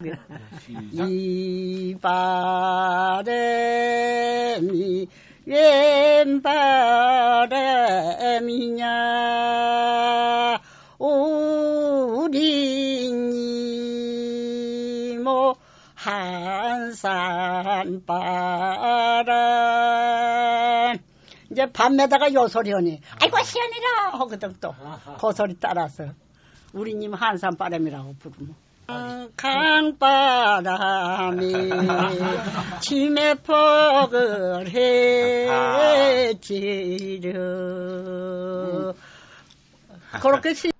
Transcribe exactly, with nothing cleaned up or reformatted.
그래. 이 바람이 웬 바람이냐 우리 뭐 한산 바람 이제 밤에다가 요 소리 하니 아이고 시원해라 하거든 또 그 소리 따라서 우리님 한산 바람이라고 부르면 강바람이 치매폭을 해지려 그렇게